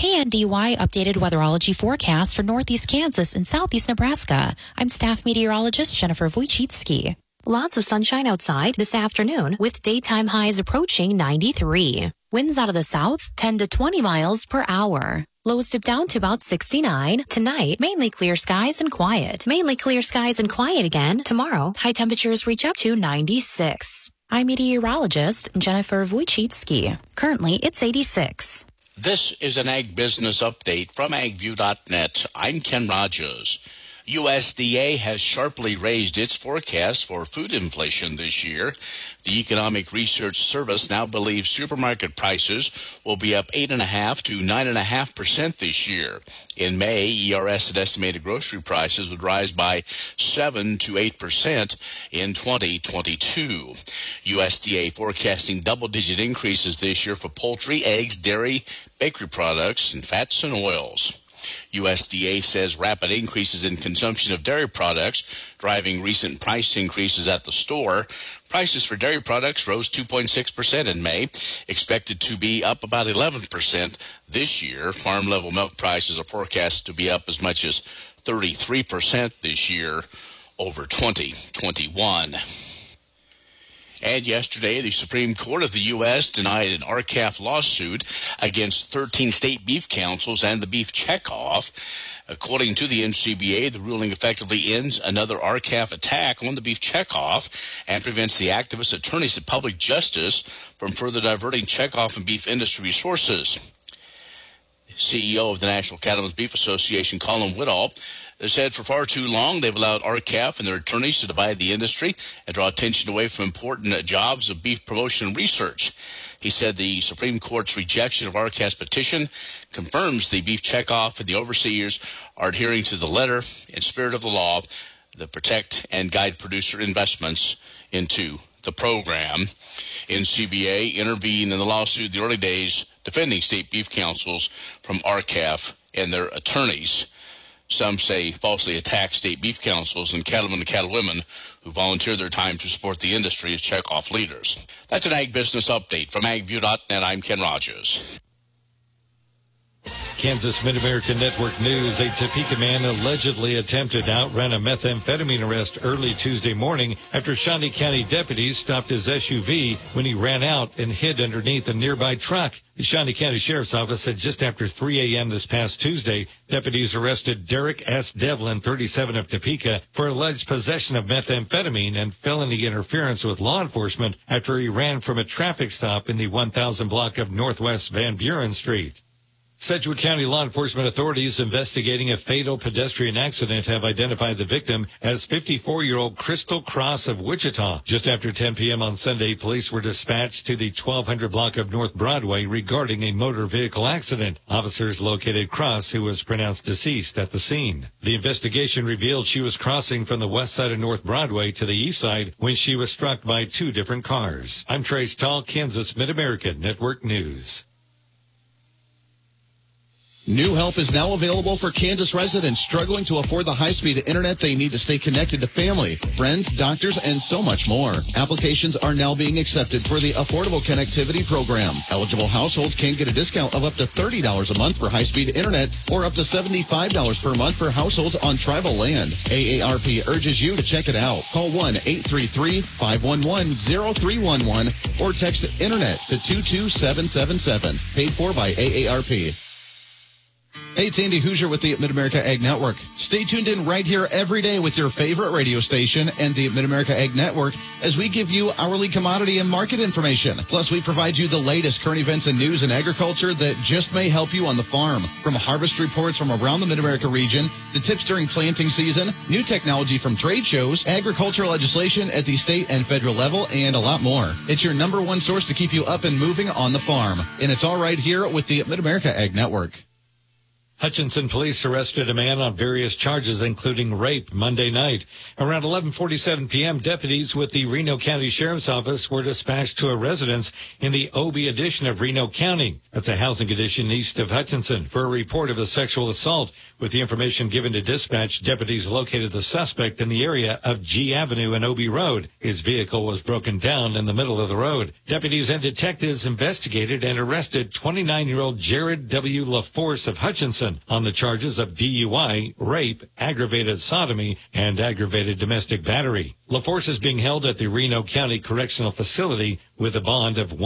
KNDY updated weatherology forecast for northeast Kansas and southeast Nebraska. I'm staff meteorologist Jennifer Wojcicki. Lots of sunshine outside this afternoon with daytime highs approaching 93. Winds out of the south 10 to 20 miles per hour. Lows dip down to about 69. Tonight, mainly clear skies and quiet. Mainly clear skies and quiet again. Tomorrow, high temperatures reach up to 96. I'm meteorologist Jennifer Wojcicki. Currently, it's 86. This is an Ag Business Update from agview.net. I'm Ken Rogers. USDA has sharply raised its forecast for food inflation this year. The Economic Research Service now believes supermarket prices will be up 8.5% to 9.5% this year. In May, ERS had estimated grocery prices would rise by 7 to 8% in 2022. USDA forecasting double-digit increases this year for poultry, eggs, dairy, bakery products, and fats and oils. USDA says rapid increases in consumption of dairy products driving recent price increases at the store. Prices for dairy products rose 2.6% in May, expected to be up about 11% this year. Farm-level milk prices are forecast to be up as much as 33% this year over 2021. And yesterday, the Supreme Court of the U.S. denied an RCAF lawsuit against 13 state beef councils and the beef checkoff. According to the NCBA, the ruling effectively ends another RCAF attack on the beef checkoff and prevents the activist attorneys at Public Justice from further diverting checkoff and beef industry resources. CEO of the National Cattlemen's Beef Association, Colin Whittall, said for far too long they've allowed RCAF and their attorneys to divide the industry and draw attention away from important jobs of beef promotion and research. He said the Supreme Court's rejection of RCAF's petition confirms the beef checkoff and the overseers are adhering to the letter and spirit of the law that protect and guide producer investments into the program. NCBA intervened in the lawsuit in the early days, defending state beef councils from RCAF and their attorneys. Some say falsely attack state beef councils and cattlemen and cattlewomen who volunteer their time to support the industry as checkoff leaders. That's an Ag Business Update from agview.net. I'm Ken Rogers. Kansas Mid-American Network News, a Topeka man allegedly attempted to outrun a methamphetamine arrest early Tuesday morning after Shawnee County deputies stopped his SUV when he ran out and hid underneath a nearby truck. The Shawnee County Sheriff's Office said just after 3 a.m. this past Tuesday, deputies arrested Derek S. Devlin, 37 of Topeka, for alleged possession of methamphetamine and felony interference with law enforcement after he ran from a traffic stop in the 1000 block of Northwest Van Buren Street. Sedgwick County law enforcement authorities investigating a fatal pedestrian accident have identified the victim as 54-year-old Crystal Cross of Wichita. Just after 10 p.m. on Sunday, police were dispatched to the 1200 block of North Broadway regarding a motor vehicle accident. Officers located Cross, who was pronounced deceased at the scene. The investigation revealed she was crossing from the west side of North Broadway to the east side when she was struck by two different cars. I'm Trey Stahl, Kansas Mid-American Network News. New help is now available for Kansas residents struggling to afford the high-speed internet they need to stay connected to family, friends, doctors, and so much more. Applications are now being accepted for the Affordable Connectivity Program. Eligible households can get a discount of up to $30 a month for high-speed internet or up to $75 per month for households on tribal land. AARP urges you to check it out. Call 1-833-511-0311 or text internet to 22777. Paid for by AARP. Hey, it's Andy Hoosier with the Mid-America Ag Network. Stay tuned in right here every day with your favorite radio station and the Mid-America Ag Network as we give you hourly commodity and market information. Plus, we provide you the latest current events and news in agriculture that just may help you on the farm. From harvest reports from around the Mid-America region, the tips during planting season, new technology from trade shows, agricultural legislation at the state and federal level, and a lot more. It's your number one source to keep you up and moving on the farm. And it's all right here with the Mid-America Ag Network. Hutchinson police arrested a man on various charges, including rape, Monday night. Around 11:47 p.m., deputies with the Reno County Sheriff's Office were dispatched to a residence in the Obie addition of Reno County. That's a housing addition east of Hutchinson, for a report of a sexual assault. With the information given to dispatch, deputies located the suspect in the area of G Avenue and Obie Road. His vehicle was broken down in the middle of the road. Deputies and detectives investigated and arrested 29-year-old Jared W. LaForce of Hutchinson on the charges of DUI, rape, aggravated sodomy, and aggravated domestic battery. LaForce is being held at the Reno County Correctional Facility with a bond of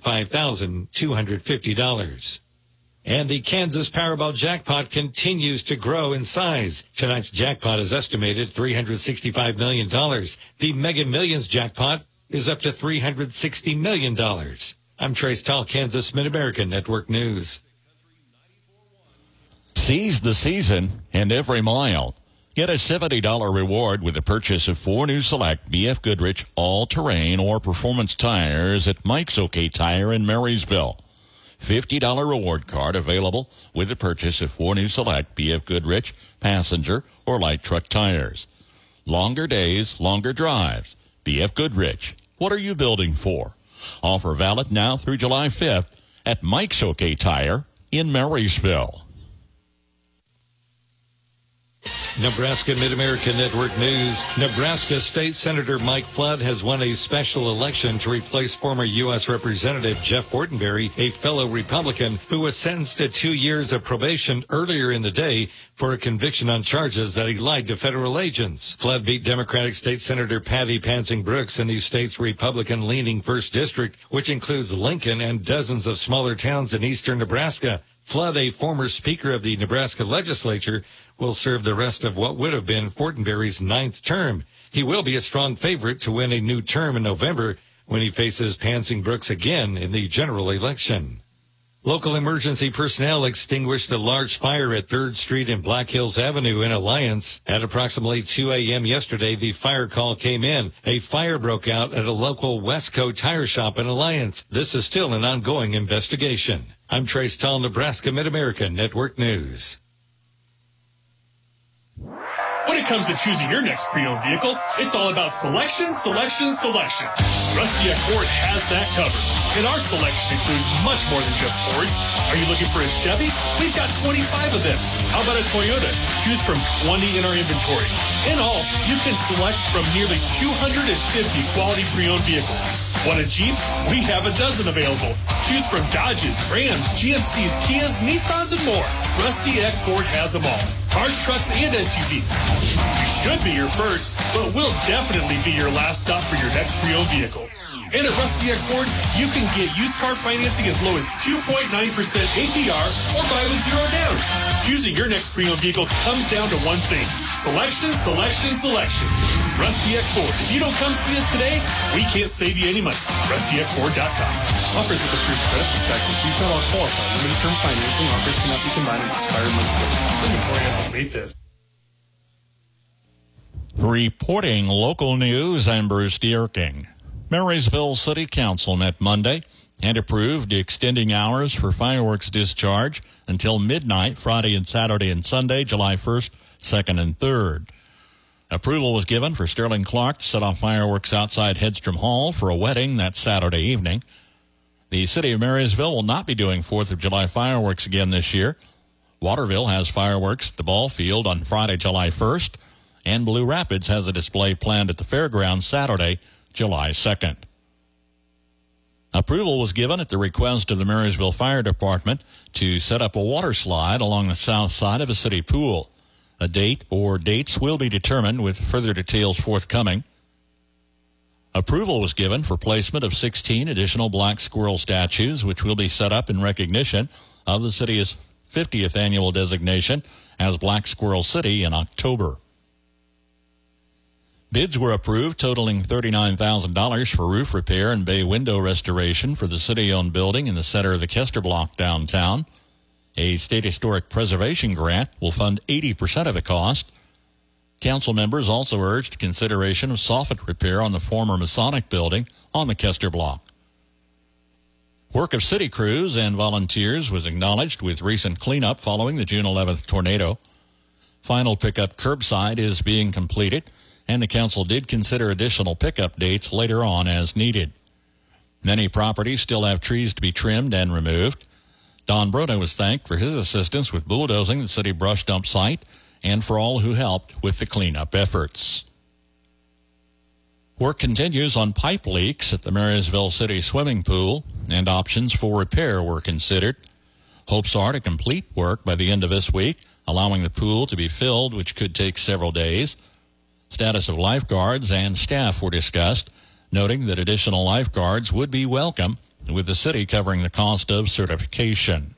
$105,250. And the Kansas Powerball jackpot continues to grow in size. Tonight's jackpot is estimated $365 million. The Mega Millions jackpot is up to $360 million. I'm Trace Tall, Kansas Mid-America Network News. Seize the season and every mile. Get a $70 reward with the purchase of 4 new select BF Goodrich all-terrain or performance tires at Mike's OK Tire in Marysville. $50 reward card available with the purchase of 4 new select BF Goodrich passenger or light truck tires. Longer days, longer drives. BF Goodrich. What are you building for? Offer valid now through July 5th at Mike's OK Tire in Marysville. Nebraska Mid-America Network News. Nebraska State Senator Mike Flood has won a special election to replace former U.S. Representative Jeff Fortenberry, a fellow Republican who was sentenced to 2 years of probation earlier in the day for a conviction on charges that he lied to federal agents. Flood beat Democratic State Senator Patty Pansing Brooks in the state's Republican-leaning 1st District, which includes Lincoln and dozens of smaller towns in eastern Nebraska. Flood, a former Speaker of the Nebraska Legislature, will serve the rest of what would have been Fortenberry's 9th term. He will be a strong favorite to win a new term in November when he faces Pansing Brooks again in the general election. Local emergency personnel extinguished a large fire at 3rd Street and Black Hills Avenue in Alliance. At approximately 2 a.m. yesterday, the fire call came in. A fire broke out at a local Westco tire shop in Alliance. This is still an ongoing investigation. I'm Trace Tall, Nebraska Mid-America Network News. When it comes to choosing your next pre-owned vehicle, it's all about selection, selection, selection. Rusty Eck Ford has that covered. And our selection includes much more than just Fords. Are you looking for a Chevy? We've got 25 of them. How about a Toyota? Choose from 20 in our inventory. In all, you can select from nearly 250 quality pre-owned vehicles. Want a Jeep? We have a dozen available. Choose from Dodges, Rams, GMCs, Kias, Nissans, and more. Rusty Eck Ford has them all. Cars, trucks, and SUVs. We should be your first, but we'll definitely be your last stop for your next pre-owned vehicle. And at Rusty Eck Ford, you can get used car financing as low as 2.9% APR or buy with 0 down. Choosing your next pre-owned vehicle comes down to one thing: selection, selection, selection. Rusty Eck Ford. If you don't come see us today, we can't save you any money. RustyEckFord.com. Offers with approved credit, plus tax and fees not all qualify. Limited term financing offers cannot be combined with expired months. Inventory as of May 5th. Reporting local news, I'm Bruce Dierking. Marysville City Council met Monday and approved extending hours for fireworks discharge until midnight Friday and Saturday and Sunday, July 1st, 2nd, and 3rd. Approval was given for Sterling Clark to set off fireworks outside Hedstrom Hall for a wedding that Saturday evening. The city of Marysville will not be doing 4th of July fireworks again this year. Waterville has fireworks at the ball field on Friday, July 1st, and Blue Rapids has a display planned at the fairgrounds Saturday, July 2nd. Approval was given at the request of the Marysville Fire Department to set up a water slide along the south side of a city pool. A date or dates will be determined with further details forthcoming. Approval was given for placement of 16 additional black squirrel statues, which will be set up in recognition of the city's 50th annual designation as Black Squirrel City in October. Bids were approved totaling $39,000 for roof repair and bay window restoration for the city-owned building in the center of the Kester Block downtown. A state historic preservation grant will fund 80% of the cost. Council members also urged consideration of soffit repair on the former Masonic building on the Kester Block. Work of city crews and volunteers was acknowledged with recent cleanup following the June 11th tornado. Final pickup curbside is being completed, and the council did consider additional pickup dates later on as needed. Many properties still have trees to be trimmed and removed. Don Broda was thanked for his assistance with bulldozing the city brush dump site and for all who helped with the cleanup efforts. Work continues on pipe leaks at the Marysville City swimming pool, and options for repair were considered. Hopes are to complete work by the end of this week, allowing the pool to be filled, which could take several days. Status of lifeguards and staff were discussed, noting that additional lifeguards would be welcome, with the city covering the cost of certification.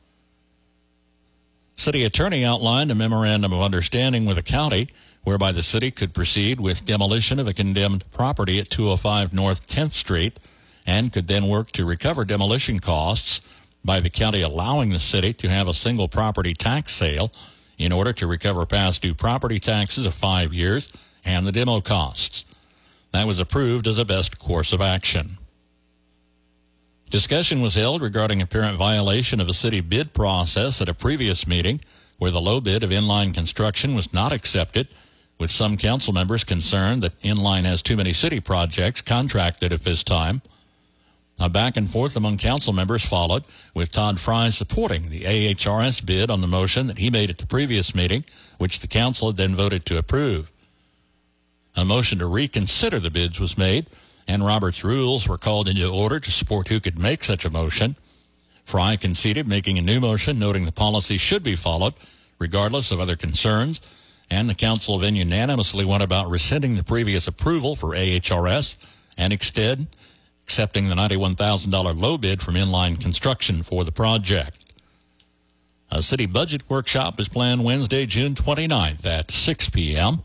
City attorney outlined a memorandum of understanding with the county whereby the city could proceed with demolition of a condemned property at 205 North 10th Street and could then work to recover demolition costs by the county allowing the city to have a single property tax sale in order to recover past due property taxes of 5 years and the demo costs. That was approved as a best course of action. Discussion was held regarding apparent violation of a city bid process at a previous meeting where the low bid of inline construction was not accepted, with some council members concerned that inline has too many city projects contracted at this time. A back and forth among council members followed, with Todd Fry supporting the AHRS bid on the motion that he made at the previous meeting, which the council had then voted to approve. A motion to reconsider the bids was made, and Robert's rules were called into order to support who could make such a motion. Fry conceded, making a new motion, noting the policy should be followed, regardless of other concerns, and the council then unanimously went about rescinding the previous approval for AHRS and instead accepting the $91,000 low bid from inline construction for the project. A city budget workshop is planned Wednesday, June 29th at 6 p.m.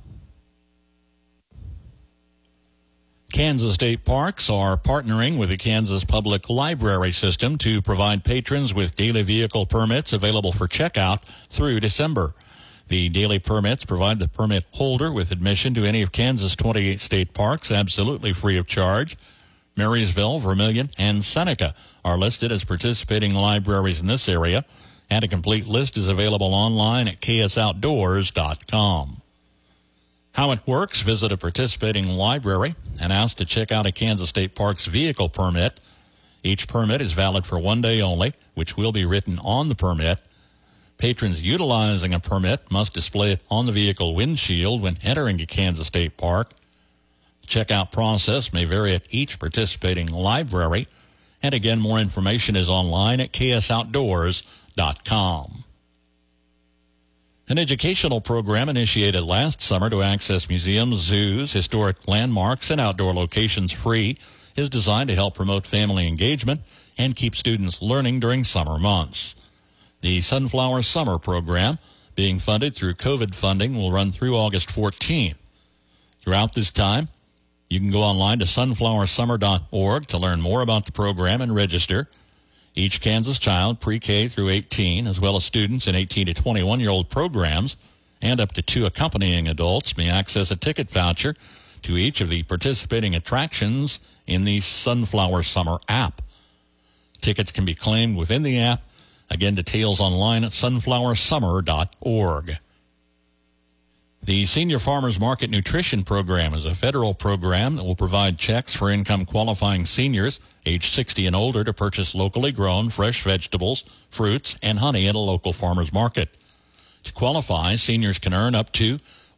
Kansas State Parks are partnering with the Kansas Public Library System to provide patrons with daily vehicle permits available for checkout through December. The daily permits provide the permit holder with admission to any of Kansas' 28 state parks absolutely free of charge. Marysville, Vermilion, and Seneca are listed as participating libraries in this area, and a complete list is available online at ksoutdoors.com. How it works: visit a participating library and ask to check out a Kansas State Parks vehicle permit. Each permit is valid for 1 day only, which will be written on the permit. Patrons utilizing a permit must display it on the vehicle windshield when entering a Kansas State Park. The checkout process may vary at each participating library. And again, more information is online at ksoutdoors.com. An educational program initiated last summer to access museums, zoos, historic landmarks, and outdoor locations free is designed to help promote family engagement and keep students learning during summer months. The Sunflower Summer program, being funded through COVID funding, will run through August 14th. Throughout this time, you can go online to sunflowersummer.org to learn more about the program and register. Each Kansas child, pre-K through 18, as well as students in 18 to 21-year-old programs, and up to 2 accompanying adults may access a ticket voucher to each of the participating attractions in the Sunflower Summer app. Tickets can be claimed within the app. Again, details online at sunflowersummer.org. The Senior Farmers Market Nutrition Program is a federal program that will provide checks for income-qualifying seniors aged 60 and older to purchase locally grown fresh vegetables, fruits, and honey at a local farmer's market. To qualify, seniors can earn up to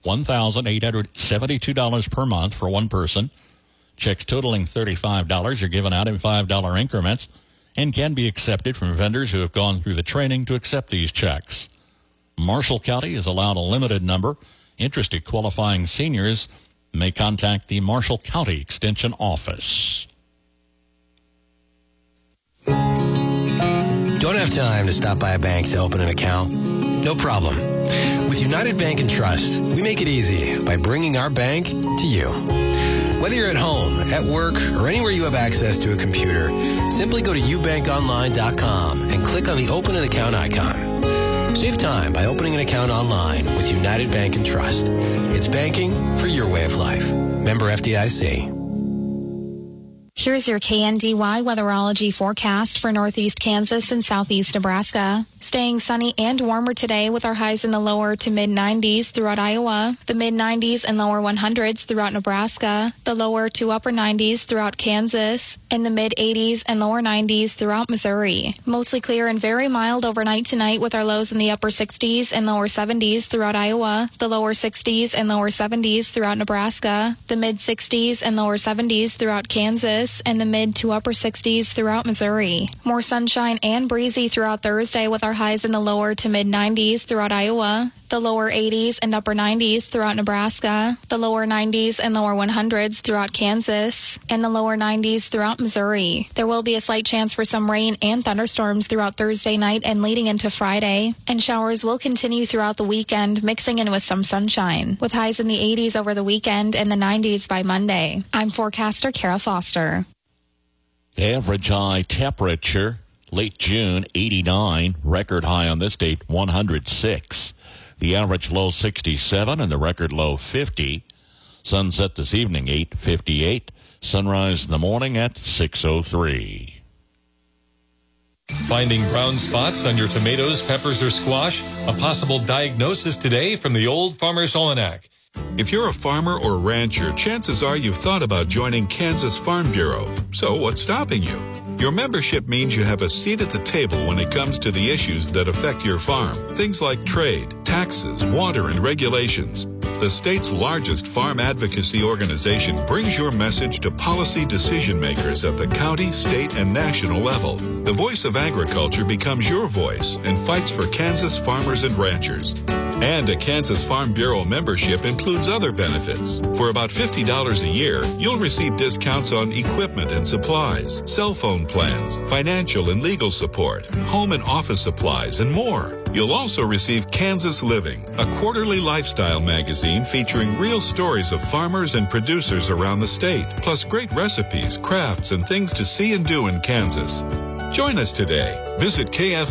$1,872 per month for one person. Checks totaling $35 are given out in $5 increments and can be accepted from vendors who have gone through the training to accept these checks. Marshall County has allowed a limited number. Interested qualifying seniors may contact the Marshall County Extension Office. Don't have time to stop by a bank to open an account? No problem. With United Bank and Trust, we make it easy by bringing our bank to you. Whether you're at home, at work, or anywhere you have access to a computer, simply go to ubankonline.com and click on the Open an Account icon. Save time by opening an account online with United Bank and Trust. It's banking for your way of life. Member FDIC. Here's your KNDY weatherology forecast for northeast Kansas and southeast Nebraska. Staying sunny and warmer today with our highs in the lower to mid-90s throughout Iowa, the mid-90s and lower 100s throughout Nebraska, the lower to upper 90s throughout Kansas, and the mid-80s and lower 90s throughout Missouri. Mostly clear and very mild overnight tonight with our lows in the upper 60s and lower 70s throughout Iowa, the lower 60s and lower 70s throughout Nebraska, the mid-60s and lower 70s throughout Kansas, and the mid to upper 60s throughout Missouri. More sunshine and breezy throughout Thursday with our highs in the lower to mid-90s throughout Iowa, the lower 80s and upper 90s throughout Nebraska, the lower 90s and lower 100s throughout Kansas, and the lower 90s throughout Missouri. There will be a slight chance for some rain and thunderstorms throughout Thursday night and leading into Friday, and showers will continue throughout the weekend, mixing in with some sunshine, with highs in the 80s over the weekend and the 90s by Monday. I'm forecaster Kara Foster. Average high temperature, late June, 89. Record high on this date, 106. The average low, 67, and the record low, 50. Sunset this evening, 8:58. Sunrise in the morning at 6:03. Finding brown spots on your tomatoes, peppers, or squash? A possible diagnosis today from the Old Farmer's Almanac. If you're a farmer or rancher, chances are you've thought about joining Kansas Farm Bureau. So what's stopping you? Your membership means you have a seat at the table when it comes to the issues that affect your farm. Things like trade, taxes, water, and regulations. The state's largest farm advocacy organization brings your message to policy decision makers at the county, state, and national level. The voice of agriculture becomes your voice and fights for Kansas farmers and ranchers. And a Kansas Farm Bureau membership includes other benefits. For about $50 a year, you'll receive discounts on equipment and supplies, cell phone plans, financial and legal support, home and office supplies, and more. You'll also receive Kansas Living, a quarterly lifestyle magazine featuring real stories of farmers and producers around the state, plus great recipes, crafts, and things to see and do in Kansas. Join us today. Visit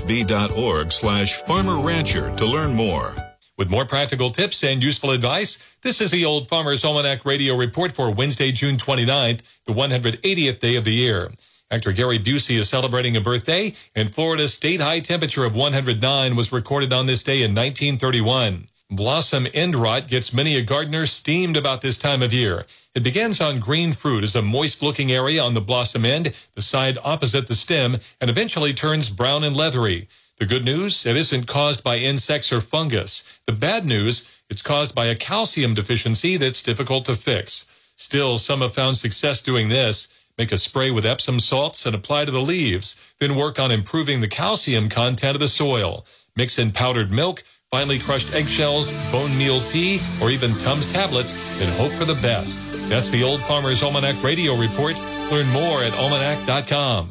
kfb.org/farmer-rancher to learn more. With more practical tips and useful advice, this is the Old Farmer's Almanac Radio Report for Wednesday, June 29th, the 180th day of the year. Actor Gary Busey is celebrating a birthday, and Florida's state high temperature of 109 was recorded on this day in 1931. Blossom end rot gets many a gardener steamed about this time of year. It begins on green fruit as a moist-looking area on the blossom end, the side opposite the stem, and eventually turns brown and leathery. The good news, it isn't caused by insects or fungus. The bad news, it's caused by a calcium deficiency that's difficult to fix. Still, some have found success doing this. Make a spray with Epsom salts and apply to the leaves. Then work on improving the calcium content of the soil. Mix in powdered milk, finely crushed eggshells, bone meal tea, or even Tums tablets, and hope for the best. That's the Old Farmer's Almanac Radio Report. Learn more at almanac.com.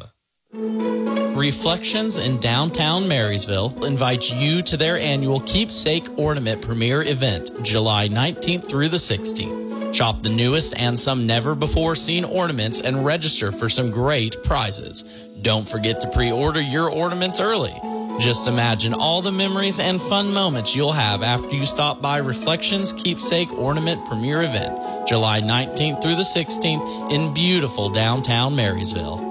Reflections in downtown Marysville invites you to their annual Keepsake Ornament Premiere event, July 19th through the 16th. Shop the newest and some never-before-seen ornaments and register for some great prizes. Don't forget to pre-order your ornaments early. Just imagine all the memories and fun moments you'll have after you stop by Reflections Keepsake Ornament Premiere event, July 19th through the 16th in beautiful downtown Marysville.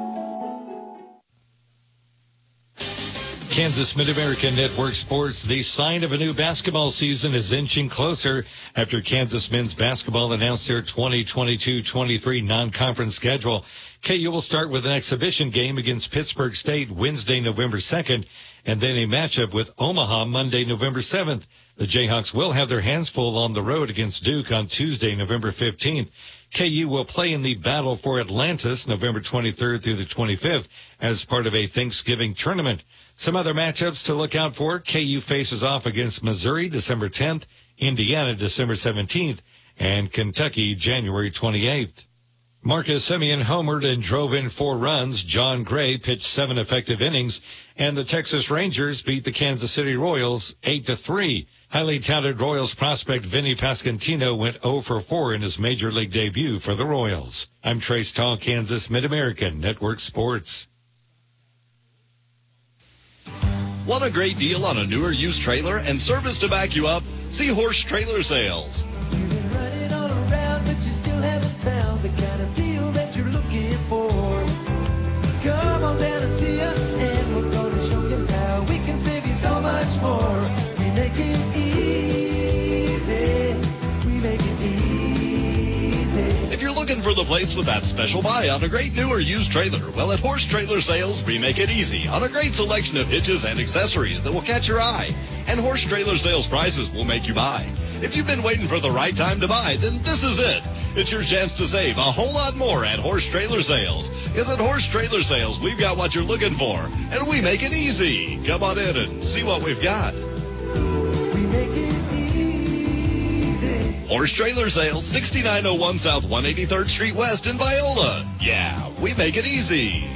Kansas Mid-America Network Sports, the sign of a new basketball season is inching closer after Kansas men's basketball announced their 2022-23 non-conference schedule. KU will start with an exhibition game against Pittsburgh State Wednesday, November 2nd, and then a matchup with Omaha Monday, November 7th. The Jayhawks will have their hands full on the road against Duke on Tuesday, November 15th. KU will play in the Battle for Atlantis November 23rd through the 25th as part of a Thanksgiving tournament. Some other matchups to look out for: KU faces off against Missouri December 10th, Indiana December 17th, and Kentucky January 28th. Marcus Semien homered and drove in 4 runs. John Gray pitched 7 effective innings, and the Texas Rangers beat the Kansas City Royals 8-3. Highly touted Royals prospect Vinny Pasquantino went 0 for 4 in his major league debut for the Royals. I'm Trace Tall, Kansas Mid-American Network Sports. Want a great deal on a newer used trailer and service to back you up? Seahorse Trailer Sales. You've been running all around, but you still haven't found the kind of deal that you're looking for. for. We make it easy. We make it easy. If you're looking for the place with that special buy on a great new or used trailer, well, at Horse Trailer Sales, we make it easy on a great selection of hitches and accessories that will catch your eye. And Horse Trailer Sales prices will make you buy. If you've been waiting for the right time to buy, then this is it. It's your chance to save a whole lot more at Horse Trailer Sales. Because at Horse Trailer Sales, we've got what you're looking for, and we make it easy. Come on in and see what we've got. We make it easy. Horse Trailer Sales, 6901 South 183rd Street West in Viola. Yeah, we make it easy.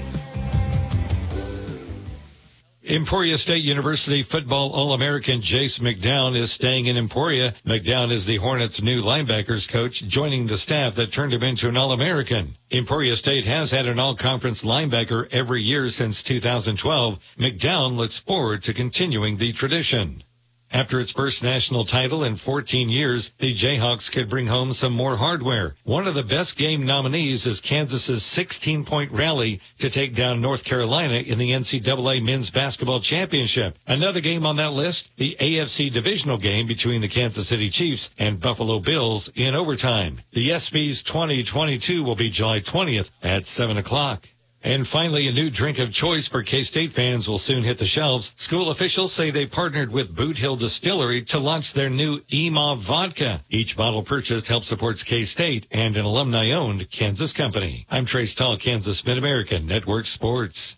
Emporia State University football All-American Jace McDowell is staying in Emporia. McDowell is the Hornets' new linebackers coach, joining the staff that turned him into an All-American. Emporia State has had an all-conference linebacker every year since 2012. McDowell looks forward to continuing the tradition. After its first national title in 14 years, the Jayhawks could bring home some more hardware. One of the best game nominees is Kansas's 16-point rally to take down North Carolina in the NCAA Men's Basketball Championship. Another game on that list, the AFC divisional game between the Kansas City Chiefs and Buffalo Bills in overtime. The ESPYs 2022 will be July 20th at 7 o'clock. And finally, a new drink of choice for K-State fans will soon hit the shelves. School officials say they partnered with Boot Hill Distillery to launch their new Ema Vodka. Each bottle purchased helps support K-State and an alumni-owned Kansas company. I'm Trace Tall, Kansas Mid-American Network Sports.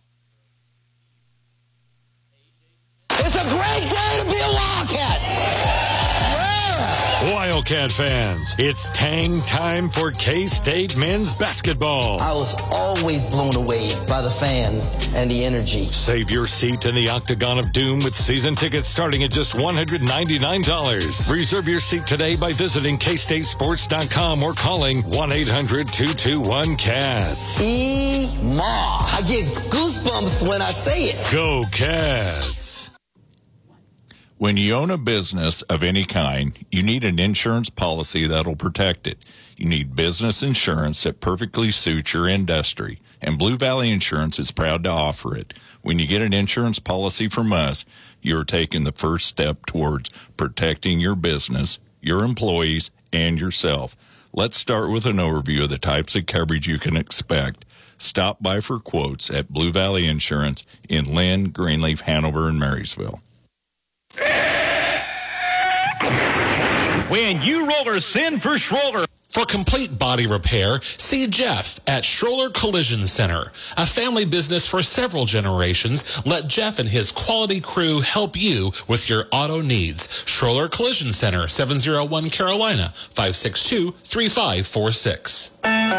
It's a great day to be a Wildcat! Wildcat fans, it's Tang time for K-State men's basketball. I was always blown away by the fans and the energy. Save your seat in the Octagon of Doom with season tickets starting at just $199. Reserve your seat today by visiting KStateSports.com or calling 1-800-221-CATS. E-Ma. I get goosebumps when I say it. Go Cats. When you own a business of any kind, you need an insurance policy that'll protect it. You need business insurance that perfectly suits your industry, and Blue Valley Insurance is proud to offer it. When you get an insurance policy from us, you're taking the first step towards protecting your business, your employees, and yourself. Let's start with an overview of the types of coverage you can expect. Stop by for quotes at Blue Valley Insurance in Lynn, Greenleaf, Hanover, and Marysville. When you rollers send for Schroller. For complete body repair, see Jeff at Schroller Collision Center. A family business for several generations, let Jeff and his quality crew help you with your auto needs. Schroller Collision Center, 701 Carolina, 562-3546.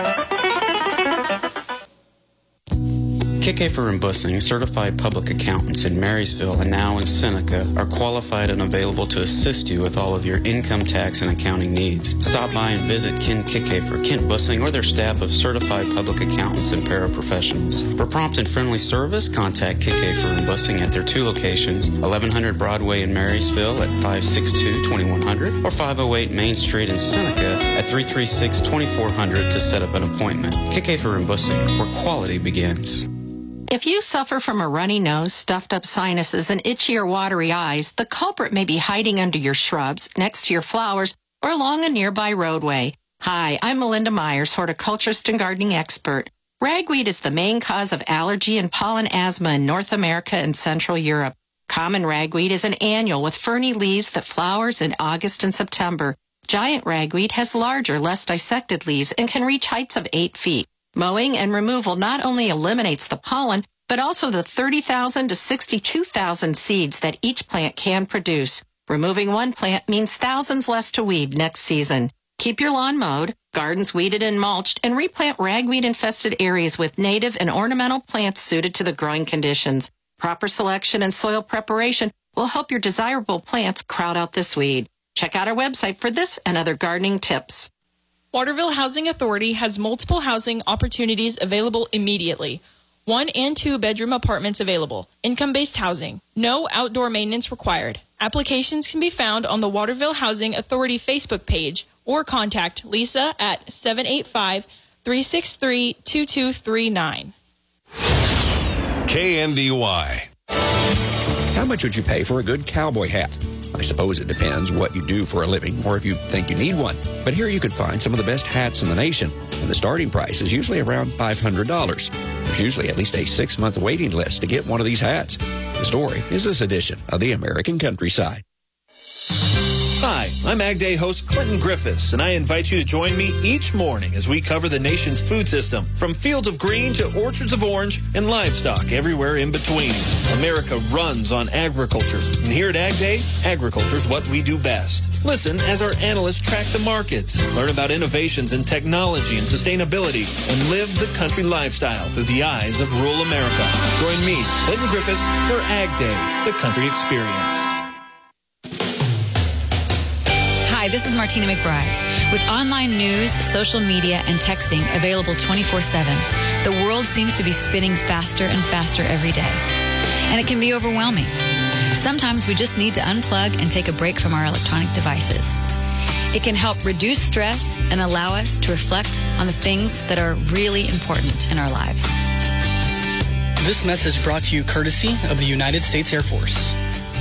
Kickafer and Bussing, certified public accountants in Marysville and now in Seneca, are qualified and available to assist you with all of your income tax and accounting needs. Stop by and visit Ken Kickafer, Kent Bussing, or their staff of certified public accountants and paraprofessionals. For prompt and friendly service, contact Kickafer and Bussing at their two locations, 1100 Broadway in Marysville at 562-2100 or 508 Main Street in Seneca at 336-2400 to set up an appointment. Kickafer and Bussing, where quality begins. If you suffer from a runny nose, stuffed up sinuses, and itchy or watery eyes, the culprit may be hiding under your shrubs, next to your flowers, or along a nearby roadway. Hi, I'm Melinda Myers, horticulturist and gardening expert. Ragweed is the main cause of allergy and pollen asthma in North America and Central Europe. Common ragweed is an annual with ferny leaves that flowers in August and September. Giant ragweed has larger, less dissected leaves and can reach heights of 8 feet. Mowing and removal not only eliminates the pollen, but also the 30,000 to 62,000 seeds that each plant can produce. Removing one plant means thousands less to weed next season. Keep your lawn mowed, gardens weeded and mulched, and replant ragweed-infested areas with native and ornamental plants suited to the growing conditions. Proper selection and soil preparation will help your desirable plants crowd out this weed. Check out our website for this and other gardening tips. Waterville Housing Authority has multiple housing opportunities available immediately. 1 and 2 bedroom apartments available. Income-based housing. No outdoor maintenance required. Applications can be found on the Waterville Housing Authority Facebook page or contact Lisa at 785-363-2239. KNDY. How much would you pay for a good cowboy hat? I suppose it depends what you do for a living or if you think you need one. But here you could find some of the best hats in the nation, and the starting price is usually around $500. There's usually at least a 6-month waiting list to get one of these hats. The story is this edition of the American Countryside. Hi, I'm Ag Day host Clinton Griffiths, and I invite you to join me each morning as we cover the nation's food system, from fields of green to orchards of orange and livestock everywhere in between. America runs on agriculture, and here at Ag Day, agriculture is what we do best. Listen as our analysts track the markets, learn about innovations in technology and sustainability, and live the country lifestyle through the eyes of rural America. Join me, Clinton Griffiths, for Ag Day, the country experience. Hi, this is Martina McBride. With online news, social media, and texting available 24/7, the world seems to be spinning faster and faster every day. And it can be overwhelming. Sometimes we just need to unplug and take a break from our electronic devices. It can help reduce stress and allow us to reflect on the things that are really important in our lives. This message brought to you courtesy of the United States Air Force.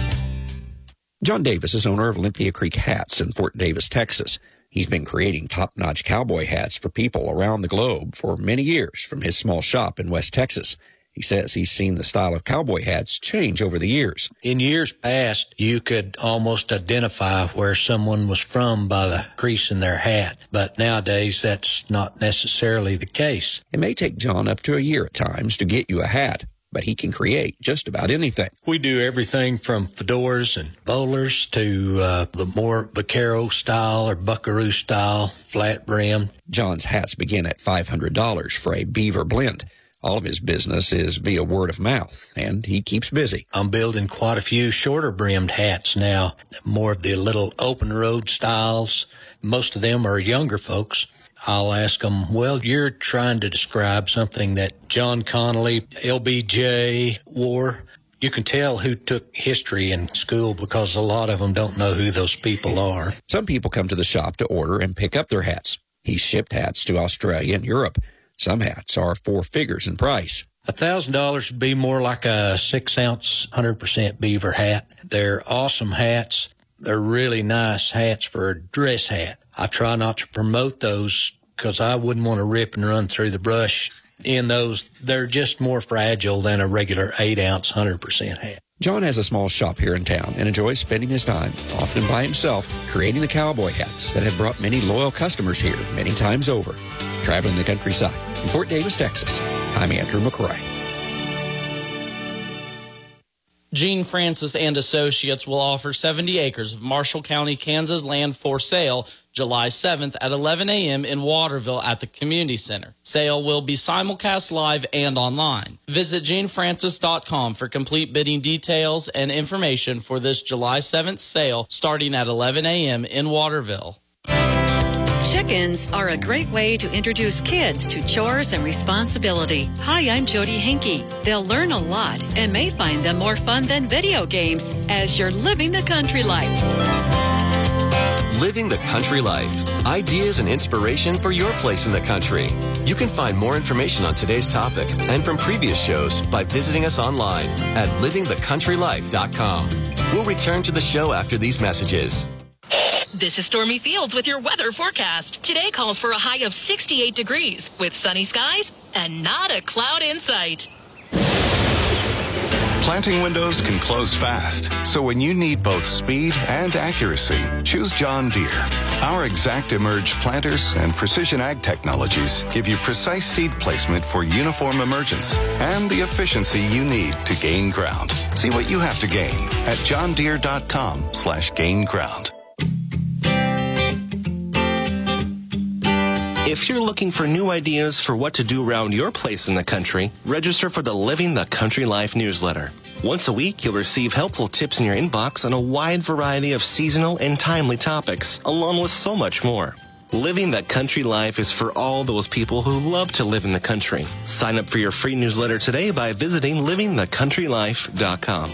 John Davis is owner of Olympia Creek Hats in Fort Davis, Texas. He's been creating top-notch cowboy hats for people around the globe for many years from his small shop in West Texas. He says he's seen the style of cowboy hats change over the years. In years past, you could almost identify where someone was from by the crease in their hat. But nowadays, that's not necessarily the case. It may take John up to a year at times to get you a hat, but he can create just about anything. We do everything from fedoras and bowlers to the more vaquero style or buckaroo style, flat brim. John's hats begin at $500 for a beaver blend. All of his business is via word of mouth, and he keeps busy. I'm building quite a few shorter brimmed hats now, more of the little open road styles. Most of them are younger folks. I'll ask them, well, you're trying to describe something that John Connolly, LBJ wore. You can tell who took history in school because a lot of them don't know who those people are. Some people come to the shop to order and pick up their hats. He's shipped hats to Australia and Europe. Some hats are 4 figures in price. $1,000 would be more like a 6-ounce, 100% beaver hat. They're awesome hats. They're really nice hats for a dress hat. I try not to promote those because I wouldn't want to rip and run through the brush in those. They're just more fragile than a regular 8-ounce, 100% hat. John has a small shop here in town and enjoys spending his time, often by himself, creating the cowboy hats that have brought many loyal customers here many times over. Traveling the countryside in Fort Davis, Texas, I'm Andrew McCray. Gene Francis and Associates will offer 70 acres of Marshall County, Kansas land for sale July 7th at 11 a.m. in Waterville at the Community Center. Sale will be simulcast live and online. Visit genefrancis.com for complete bidding details and information for this July 7th sale starting at 11 a.m. in Waterville. Chickens are a great way to introduce kids to chores and responsibility. Hi, I'm Jody Henke. They'll learn a lot and may find them more fun than video games as you're living the country life. Living the country life. Ideas and inspiration for your place in the country. You can find more information on today's topic and from previous shows by visiting us online at livingthecountrylife.com. We'll return to the show after these messages. This is Stormy Fields with your weather forecast. Today calls for a high of 68 degrees with sunny skies and not a cloud in sight. Planting windows can close fast, so when you need both speed and accuracy, choose John Deere. Our Exact Emerge planters and precision ag technologies give you precise seed placement for uniform emergence and the efficiency you need to gain ground. See what you have to gain at johndeere.com/gain ground. If you're looking for new ideas for what to do around your place in the country, register for the Living the Country Life newsletter. Once a week, you'll receive helpful tips in your inbox on a wide variety of seasonal and timely topics, along with so much more. Living the Country Life is for all those people who love to live in the country. Sign up for your free newsletter today by visiting livingthecountrylife.com.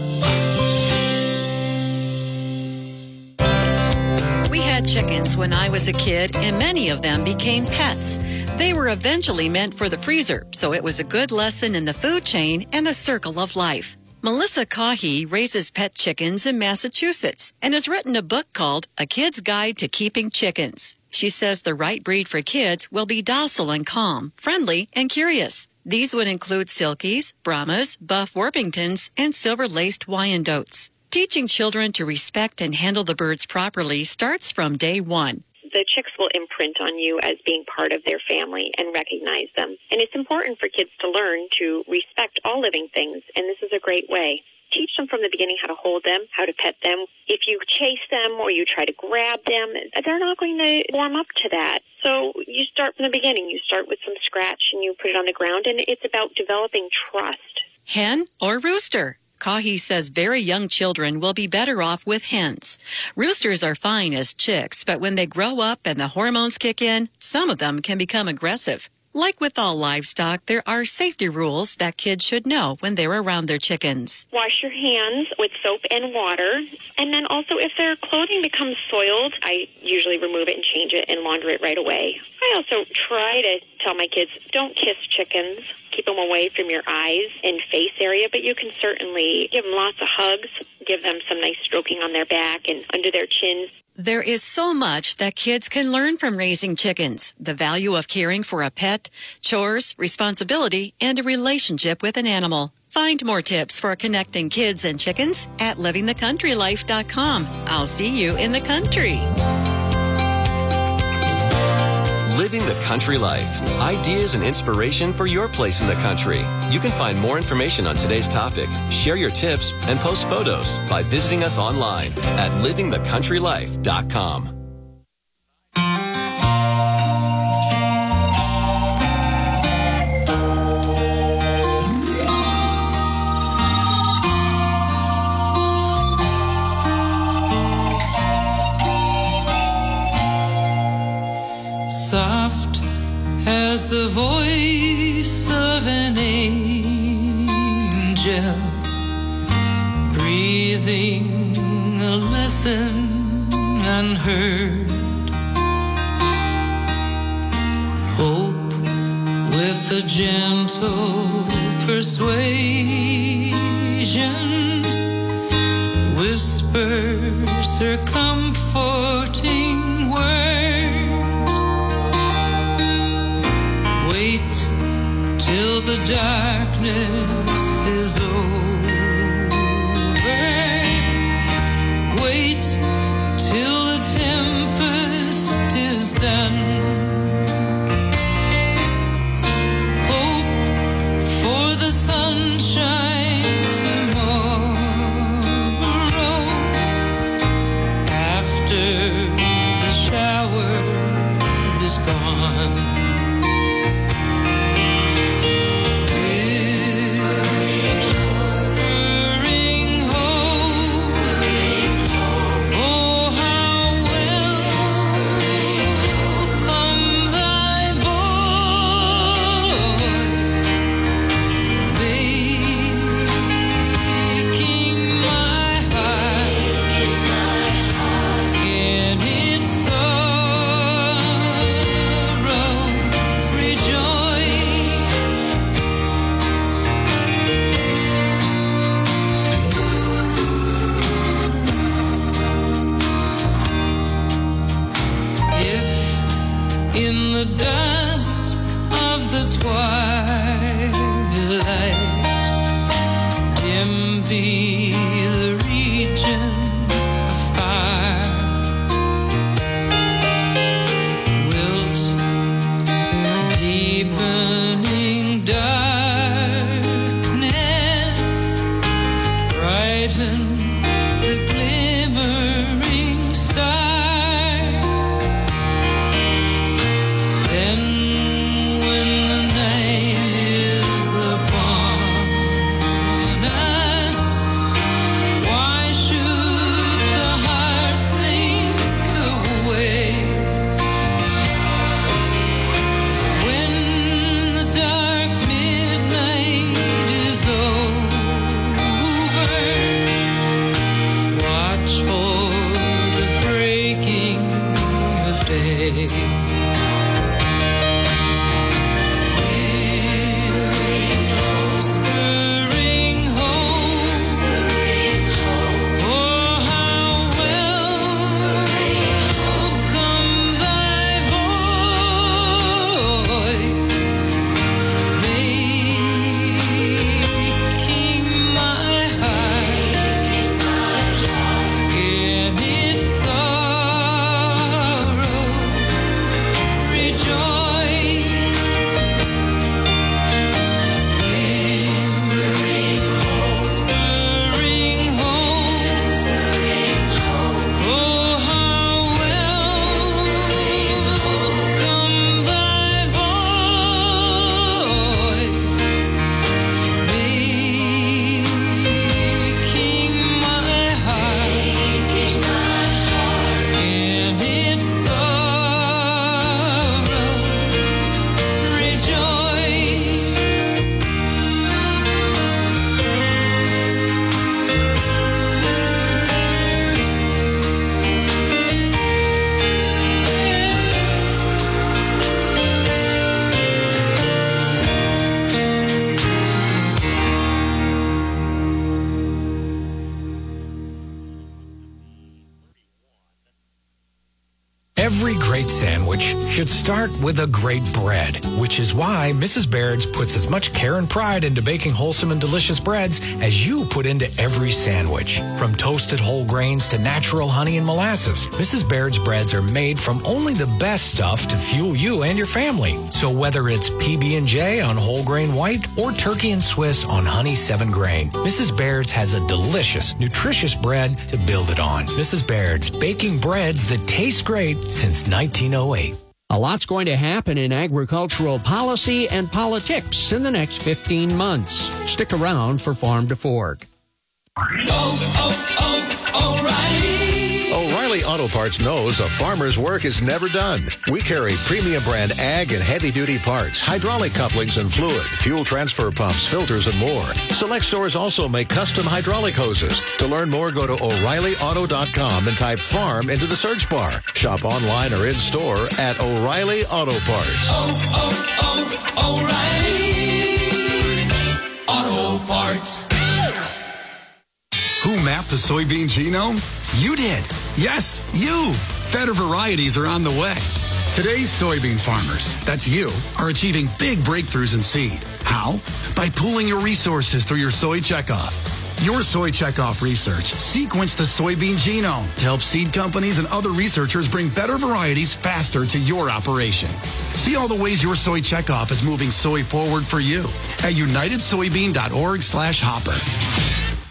We had chickens when I was a kid, and many of them became pets. They were eventually meant for the freezer, so it was a good lesson in the food chain and the circle of life. Melissa Cahy raises pet chickens in Massachusetts and has written a book called A Kid's Guide to Keeping Chickens. She says the right breed for kids will be docile and calm, friendly and curious. These would include Silkies, Brahmas, Buff Orpingtons, and Silver-Laced Wyandottes. Teaching children to respect and handle the birds properly starts from day one. The chicks will imprint on you as being part of their family and recognize them. And it's important for kids to learn to respect all living things, and this is a great way. Teach them from the beginning how to hold them, how to pet them. If you chase them or you try to grab them, they're not going to warm up to that. So you start from the beginning. You start with some scratch and you put it on the ground, and it's about developing trust. Hen or rooster? Cahy says very young children will be better off with hens. Roosters are fine as chicks, but when they grow up and the hormones kick in, some of them can become aggressive. Like with all livestock, there are safety rules that kids should know when they're around their chickens. Wash your hands with soap and water. And then also if their clothing becomes soiled, I usually remove it and change it and launder it right away. I also try to tell my kids, don't kiss chickens. Keep them away from your eyes and face area, but you can certainly give them lots of hugs, give them some nice stroking on their back and under their chins. There is so much that kids can learn from raising chickens. The value of caring for a pet, chores, responsibility, and a relationship with an animal. Find more tips for connecting kids and chickens at livingthecountrylife.com. I'll see you in the country. Living the Country Life. Ideas and inspiration for your place in the country. You can find more information on today's topic, share your tips, and post photos by visiting us online at livingthecountrylife.com. Soft as the voice of an angel, breathing a lesson unheard. Hope with a gentle persuasion whispers her comforting word. Wait till the darkness is over. Wait till the tempest is done. Hope for the sunshine tomorrow after the shower is gone. Then when the night Every great sandwich should start with a great bread, which is why Mrs. Baird's puts as much care and pride into baking wholesome and delicious breads as you put into every sandwich. From toasted whole grains to natural honey and molasses, Mrs. Baird's breads are made from only the best stuff to fuel you and your family. So whether it's PB&J on whole grain white or turkey and Swiss on honey 7 grain, Mrs. Baird's has a delicious, nutritious bread to build it on. Mrs. Baird's, baking breads that taste great since 1908. A lot's going to happen in agricultural policy and politics in the next 15 months. Stick around for Farm to Fork. O'Reilly Auto Parts knows a farmer's work is never done. We carry premium brand ag and heavy-duty parts, hydraulic couplings and fluid, fuel transfer pumps, filters, and more. Select stores also make custom hydraulic hoses. To learn more, go to O'ReillyAuto.com and type farm into the search bar. Shop online or in-store at O'Reilly Auto Parts. O'Reilly Auto Parts. Who mapped the soybean genome? You did. Yes, you. Better varieties are on the way. Today's soybean farmers, that's you, are achieving big breakthroughs in seed. How? By pooling your resources through your Soy Checkoff. Your Soy Checkoff research sequenced the soybean genome to help seed companies and other researchers bring better varieties faster to your operation. See all the ways your Soy Checkoff is moving soy forward for you at unitedsoybean.org/hopper.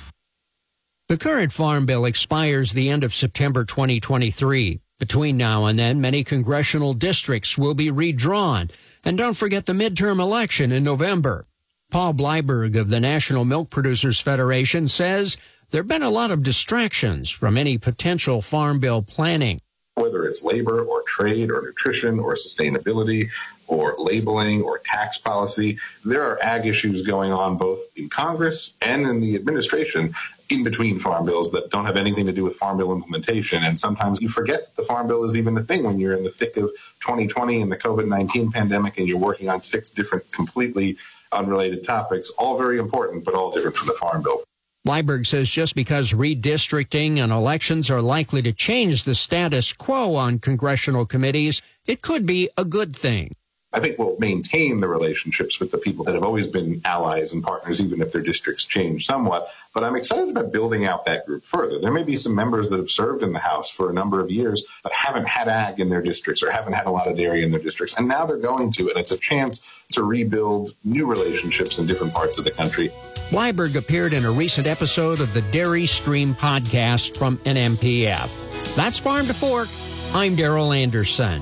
The current Farm Bill expires the end of September 2023. Between now and then, many congressional districts will be redrawn. And don't forget the midterm election in November. Paul Bleiberg of the National Milk Producers Federation says there have been a lot of distractions from any potential Farm Bill planning. Whether it's labor or trade or nutrition or sustainability or labeling or tax policy, there are ag issues going on both in Congress and in the administration in between farm bills that don't have anything to do with farm bill implementation. And sometimes you forget the farm bill is even a thing when you're in the thick of 2020 and the COVID-19 pandemic and you're working on 6 different completely unrelated topics, all very important, but all different from the farm bill. Bleiberg says just because redistricting and elections are likely to change the status quo on congressional committees, it could be a good thing. I think we'll maintain the relationships with the people that have always been allies and partners, even if their districts change somewhat. But I'm excited about building out that group further. There may be some members that have served in the House for a number of years, but haven't had ag in their districts or haven't had a lot of dairy in their districts. And now they're going to, and it's a chance to rebuild new relationships in different parts of the country. Bleiberg appeared in a recent episode of the Dairy Stream podcast from NMPF. That's Farm to Fork. I'm Darrell Anderson.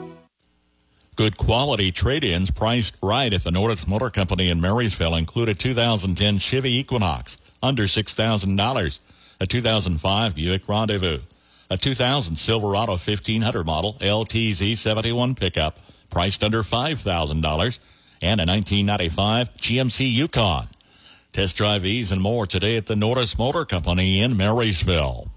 Good quality trade-ins priced right at the Norris Motor Company in Marysville include a 2010 Chevy Equinox, under $6,000, a 2005 Buick Rendezvous, a 2000 Silverado 1500 model LTZ 71 pickup, priced under $5,000, and a 1995 GMC Yukon. Test drive these and more today at the Norris Motor Company in Marysville.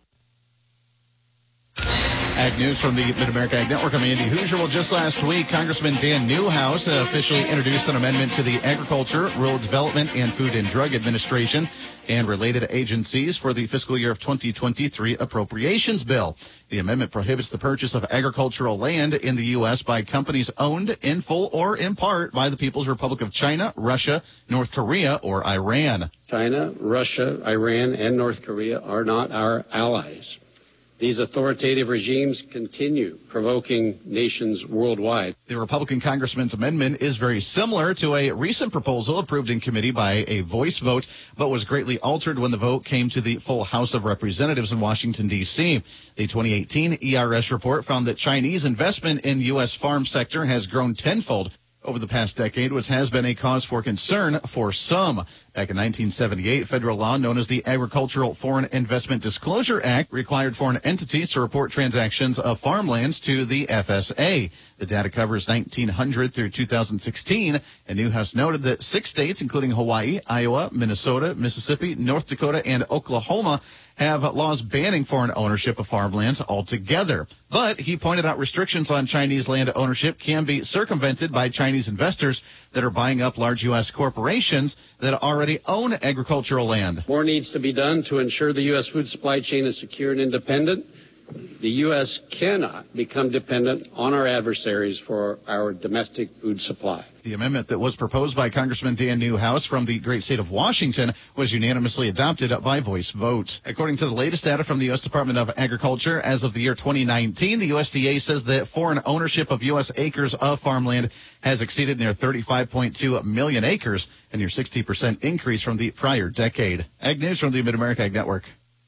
Ag News from the Mid-America Ag Network. I'm Andy Hoosier. Well, just last week, Congressman Dan Newhouse officially introduced an amendment to the Agriculture, Rural Development, and Food and Drug Administration and related agencies for the fiscal year of 2023 appropriations bill. The amendment prohibits the purchase of agricultural land in the U.S. by companies owned in full or in part by the People's Republic of China, Russia, North Korea, or Iran. China, Russia, Iran, and North Korea are not our allies. These authoritative regimes continue provoking nations worldwide. The Republican congressman's amendment is very similar to a recent proposal approved in committee by a voice vote, but was greatly altered when the vote came to the full House of Representatives in Washington, D.C. The 2018 ERS report found that Chinese investment in U.S. farm sector has grown tenfold over the past decade, which has been a cause for concern for some. Back in 1978, federal law known as the Agricultural Foreign Investment Disclosure Act required foreign entities to report transactions of farmlands to the FSA. The data covers 1900 through 2016, and Newhouse noted that 6 states, including Hawaii, Iowa, Minnesota, Mississippi, North Dakota, and Oklahoma, have laws banning foreign ownership of farmlands altogether. But he pointed out restrictions on Chinese land ownership can be circumvented by Chinese investors that are buying up large U.S. corporations that already own agricultural land. More needs to be done to ensure the U.S. food supply chain is secure and independent. The U.S. cannot become dependent on our adversaries for our domestic food supply. The amendment that was proposed by Congressman Dan Newhouse from the great state of Washington was unanimously adopted by voice vote. According to the latest data from the U.S. Department of Agriculture, as of the year 2019, the USDA says that foreign ownership of U.S. acres of farmland has exceeded near 35.2 million acres, a near 60% increase from the prior decade. Ag News from the Mid-America Ag Network.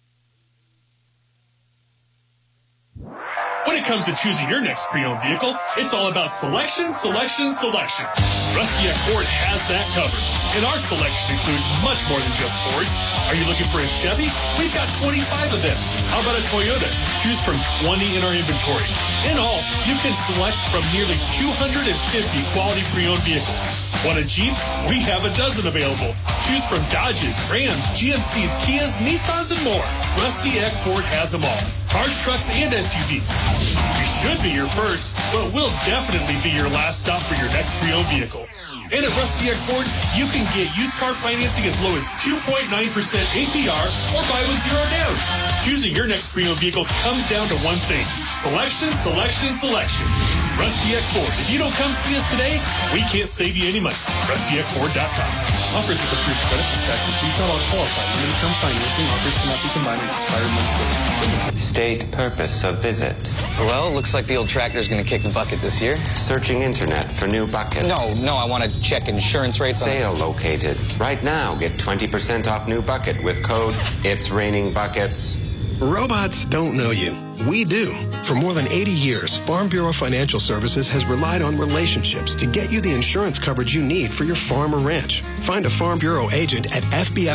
When it comes to choosing your next pre-owned vehicle, it's all about selection, selection, selection. Rusty Eck Ford has that covered, and our selection includes much more than just Fords. Are you looking for a Chevy? We've got 25 of them. How about a Toyota? Choose from 20 in our inventory. In all, you can select from nearly 250 quality pre-owned vehicles. Want a Jeep? We have a dozen available. Choose from Dodges, Rams, GMCs, Kias, Nissans, and more. Rusty Eck Ford has them all. Cars, trucks, and SUVs. We should be your first, but we'll definitely be your last stop for your next pre-owned vehicle. And at Rusty Eck Ford, you can get used car financing as low as 2.9% APR or buy with zero down. Choosing your next pre-owned vehicle comes down to one thing: selection, selection, selection. Rusty Eck Ford. If you don't come see us today, we can't save you any money. RustyEckFord.com. Offers with approved credit and tax and fees not all qualify. Limited term financing offers cannot be combined with expired months. State purpose of visit. Well, looks like the old tractor's going to kick the bucket this year. Searching internet for new bucket. No, I want to check insurance rates. Sale located. Right now, get 20% off new bucket with code It's Raining Buckets. Robots don't know you. We do. For more than 80 years, Farm Bureau Financial Services has relied on relationships to get you the insurance coverage you need for your farm or ranch. Find a Farm Bureau agent at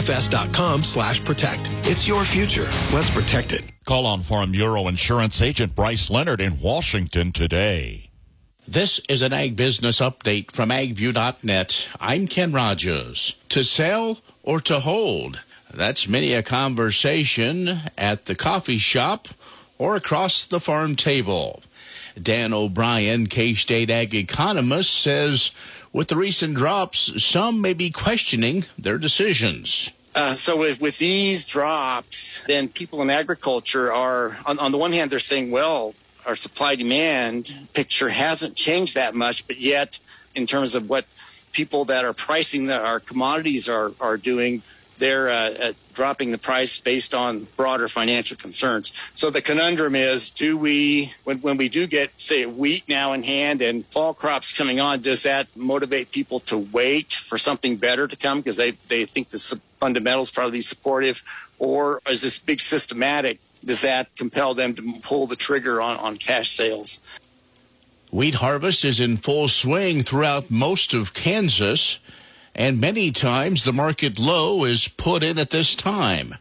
fbfs.com/protect. It's your future. Let's protect it. Call on Farm Bureau Insurance Agent Bryce Leonard in Washington today. This is an Ag Business Update from AgView.net. I'm Ken Rogers. To sell or to hold? That's many a conversation at the coffee shop or across the farm table. Dan O'Brien, K-State Ag economist, says with the recent drops, some may be questioning their decisions. So with these drops, then people in agriculture are, on the one hand, they're saying, well, our supply-demand picture hasn't changed that much, but yet in terms of what people that are pricing our commodities are doing, they're dropping the price based on broader financial concerns. So the conundrum is, do we, when we do get, say, wheat now in hand and fall crops coming on, does that motivate people to wait for something better to come because they think the fundamentals probably supportive? Or is this big systematic? Does that compel them to pull the trigger on cash sales? Wheat harvest is in full swing throughout most of Kansas, and many times the market low is put in at this time.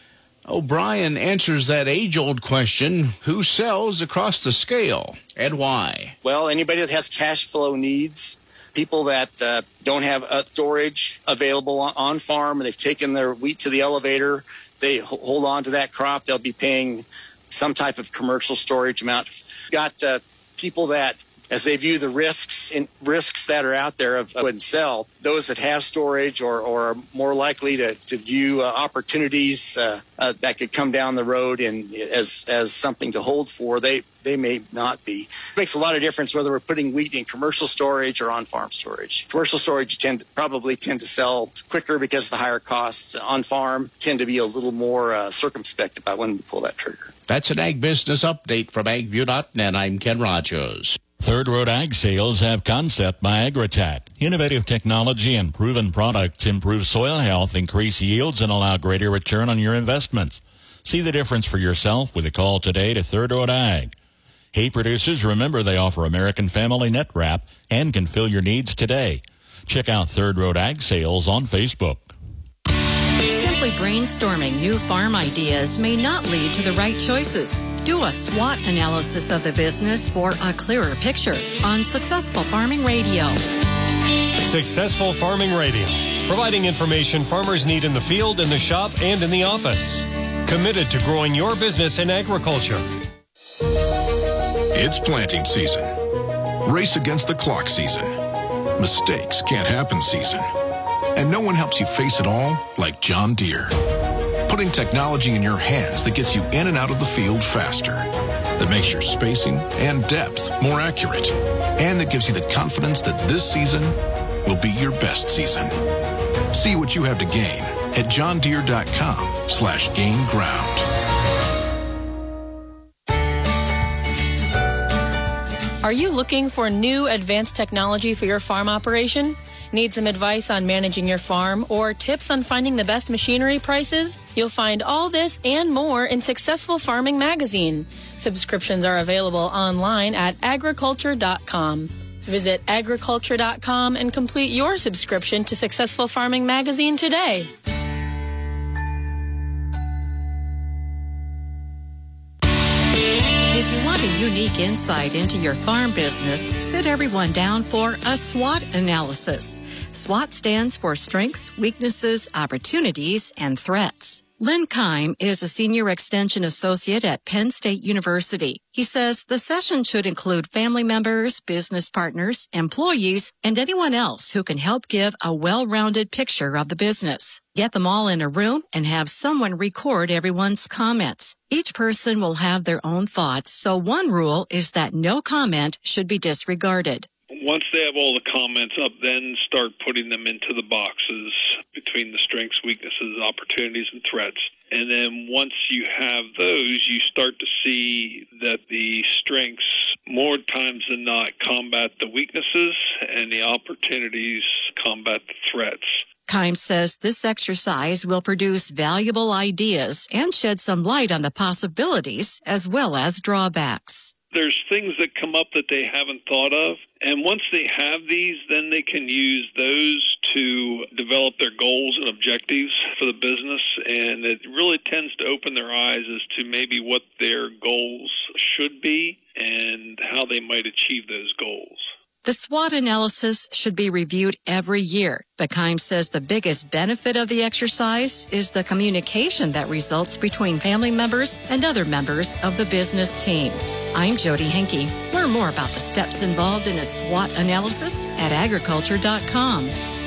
O'Brien answers that age-old question, who sells across the scale and why? Well, anybody that has cash flow needs, people that don't have storage available on farm, and they've taken their wheat to the elevator, they hold on to that crop, they'll be paying some type of commercial storage amount. Got people that, as they view the risks that are out there of would sell, those that have storage or are more likely to view opportunities that could come down the road and as something to hold for, they may not be. It makes a lot of difference whether we're putting wheat in commercial storage or on-farm storage. Commercial storage probably tend to sell quicker because of the higher costs. On-farm tend to be a little more circumspect about when we pull that trigger. That's an Ag Business Update from AgView.net. I'm Ken Rogers. Third Road Ag Sales have Concept by Agritech. Innovative technology and proven products improve soil health, increase yields, and allow greater return on your investments. See the difference for yourself with a call today to Third Road Ag. Hey, producers, remember they offer American Family Net Wrap and can fill your needs today. Check out Third Road Ag Sales on Facebook. Simply brainstorming new farm ideas may not lead to the right choices. Do a SWOT analysis of the business for a clearer picture on Successful Farming Radio. Successful Farming Radio, providing information farmers need in the field, in the shop, and in the office. Committed to growing your business in agriculture. It's planting season. Race against the clock season. Mistakes can't happen season. And no one helps you face it all like John Deere. Putting technology in your hands that gets you in and out of the field faster. makes your spacing and depth more accurate, and that gives you the confidence that this season will be your best season. See what you have to gain at johndeere.com/gain ground. Are you looking for new advanced technology for your farm operation? Need some advice on managing your farm or tips on finding the best machinery prices? You'll find all this and more in Successful Farming Magazine. Subscriptions are available online at agriculture.com. Visit agriculture.com and complete your subscription to Successful Farming Magazine today. If you want a unique insight into your farm business, sit everyone down for a SWOT analysis. SWOT stands for Strengths, Weaknesses, Opportunities, and Threats. Lynn Keim is a Senior Extension Associate at Penn State University. He says the session should include family members, business partners, employees, and anyone else who can help give a well-rounded picture of the business. Get them all in a room and have someone record everyone's comments. Each person will have their own thoughts, so one rule is that no comment should be disregarded. Once they have all the comments up, then start putting them into the boxes between the strengths, weaknesses, opportunities, and threats. And then once you have those, you start to see that the strengths, more times than not, combat the weaknesses, and the opportunities combat the threats. Keim says this exercise will produce valuable ideas and shed some light on the possibilities as well as drawbacks. There's things that come up that they haven't thought of, and once they have these, then they can use those to develop their goals and objectives for the business, and it really tends to open their eyes as to maybe what their goals should be and how they might achieve those goals. The SWOT analysis should be reviewed every year, but Keim says the biggest benefit of the exercise is the communication that results between family members and other members of the business team. I'm Jody Henke. Learn more about the steps involved in a SWOT analysis at agriculture.com.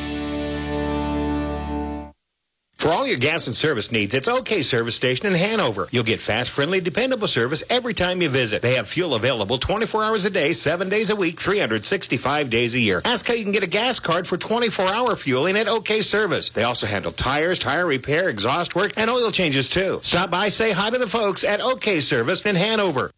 For all your gas and service needs, it's OK Service Station in Hanover. You'll get fast, friendly, dependable service every time you visit. They have fuel available 24 hours a day, 7 days a week, 365 days a year. Ask how you can get a gas card for 24-hour fueling at OK Service. They also handle tires, tire repair, exhaust work, and oil changes, too. Stop by, say hi to the folks at OK Service in Hanover.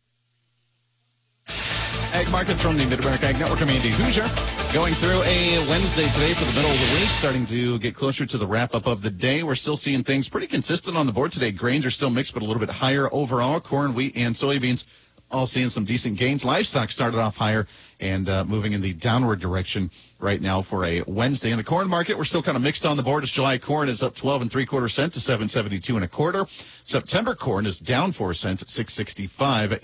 Ag Markets from the Mid-America Ag Network. I'm Andy Hoosier. Going through a Wednesday today for the middle of the week, starting to get closer to the wrap-up of the day. We're still seeing things pretty consistent on the board today. Grains are still mixed, but a little bit higher overall. Corn, wheat, and soybeans all seeing some decent gains. Livestock started off higher and moving in the downward direction right now for a Wednesday. In the corn market, we're still kind of mixed on the board as July corn is up 12 3/4 cents to 7.72 1/4. September corn is down 4 cents at 6.65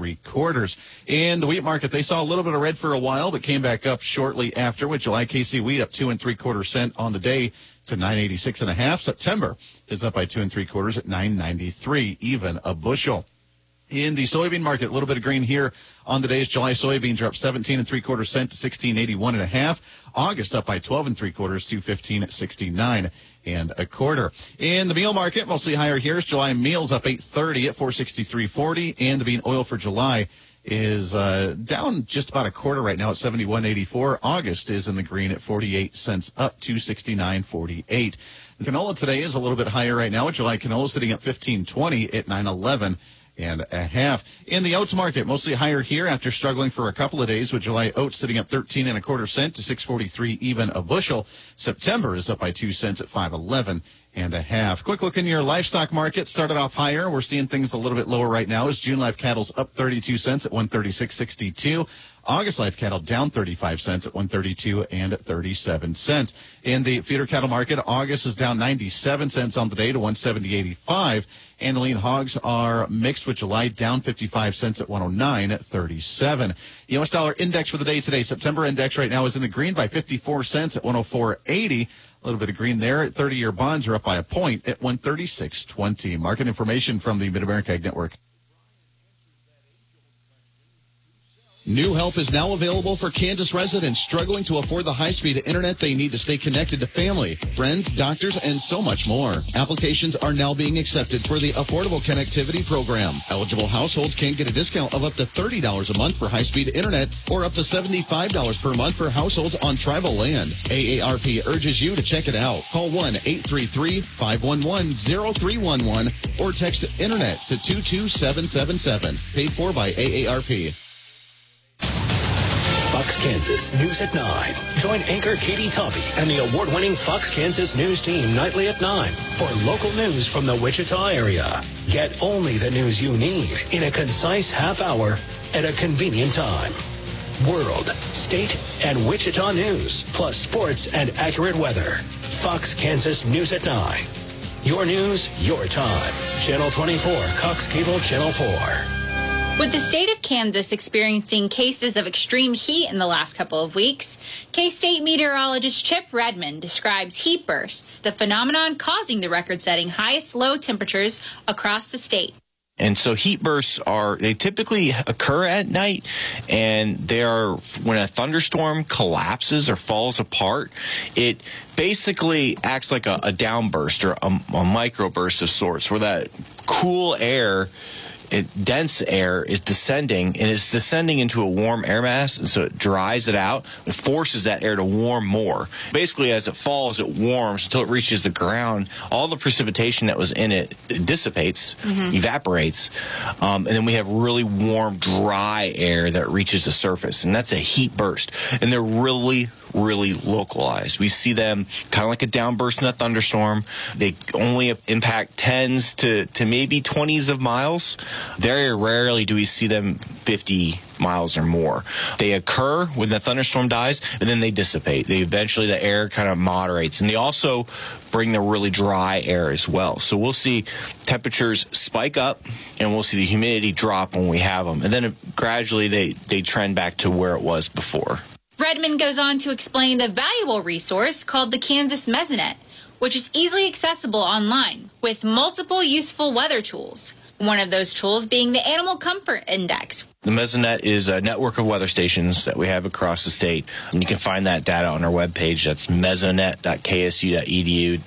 3/4. In the wheat market, they saw a little bit of red for a while, but came back up shortly after, with July KC wheat up 2 3/4 cents on the day to 9.86 1/2. September is up by 2 3/4 at 9.93 even a bushel. In the soybean market, a little bit of green here on the day's July soybeans are up 17 3/4 cents to 16.81 1/2. August up by 12 3/4 to 15.69 1/4. In the meal market, mostly higher here. July meals up 8.30 at 463.40, and the bean oil for July is down just about a quarter right now at 71.84. August is in the green at 48 cents up to 69.48. The canola today is a little bit higher right now, with July canola sitting at 15.20 at 9.11 1/2. In the oats market, mostly higher here after struggling for a couple of days, with July oats sitting up 13 1/4 cents to 6.43 even a bushel. September is up by 2 cents at 5.11 1/2. Quick look in your livestock market. Started off higher. We're seeing things a little bit lower right now as June live cattle's up 32 cents at 136.62. August live cattle down 35 cents at 132 37 cents. In the feeder cattle market, August is down 97 cents on the day to 170.85. And the lean hogs are mixed, with July down 55 cents at 109.37. U.S. dollar index for the day today. September index right now is in the green by 54 cents at 104.80. A little bit of green there. 30-year bonds are up by a point at 136.20. Market information from the Mid-America Ag Network. New help is now available for Kansas residents struggling to afford the high-speed internet they need to stay connected to family, friends, doctors, and so much more. Applications are now being accepted for the Affordable Connectivity Program. Eligible households can get a discount of up to $30 a month for high-speed internet or up to $75 per month for households on tribal land. AARP urges you to check it out. Call 1-833-511-0311 or text internet to 22777. Paid for by AARP. Fox Kansas News at 9. Join anchor Katie Toppy and the award-winning Fox Kansas News team nightly at 9 for local news from the Wichita area. Get only the news you need in a concise half hour at a convenient time. World, state, and Wichita news, plus sports and accurate weather. Fox Kansas News at 9. Your news, your time. Channel 24, Cox Cable Channel 4. With the state of Kansas experiencing cases of extreme heat in the last couple of weeks, K-State meteorologist Chip Redmond describes heat bursts, the phenomenon causing the record-setting highest low temperatures across the state. And so heat bursts they typically occur at night, and they are when a thunderstorm collapses or falls apart. It basically acts like a downburst or a microburst of sorts, where that cool air, dense air is descending, and it's descending into a warm air mass, and so it dries it out. It forces that air to warm more. Basically, as it falls, it warms until it reaches the ground. All the precipitation that was in it dissipates, evaporates, and then we have really warm, dry air that reaches the surface, and that's a heat burst. And they're really localized. We see them kind of like a downburst in a thunderstorm. They only impact tens to maybe 20s of miles. Very rarely do we see them 50 miles or more. They occur when the thunderstorm dies, and then they dissipate. Eventually the air kind of moderates, and they also bring the really dry air as well. So we'll see temperatures spike up, and we'll see the humidity drop when we have them, and then gradually they trend back to where it was before. Redmond goes on to explain the valuable resource called the Kansas Mesonet, which is easily accessible online with multiple useful weather tools. One of those tools being the Animal Comfort Index. The Mesonet is a network of weather stations that we have across the state. And you can find that data on our webpage. That's mesonet.ksu.edu,